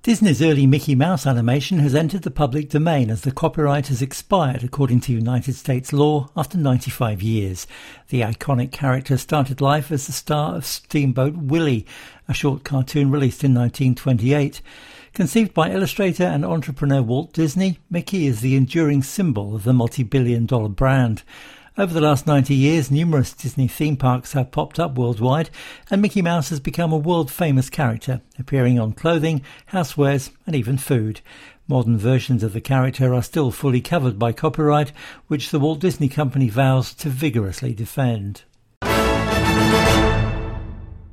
Disney's early Mickey Mouse animation has entered the public domain as the copyright has expired according to United States law after 95 years. The iconic character started life as the star of Steamboat Willie, a short cartoon released in 1928. Conceived by illustrator and entrepreneur Walt Disney, Mickey is the enduring symbol of the multi-billion-dollar brand. Over the last 90 years, numerous Disney theme parks have popped up worldwide, and Mickey Mouse has become a world-famous character, appearing on clothing, housewares, and even food. Modern versions of the character are still fully covered by copyright, which the Walt Disney Company vows to vigorously defend.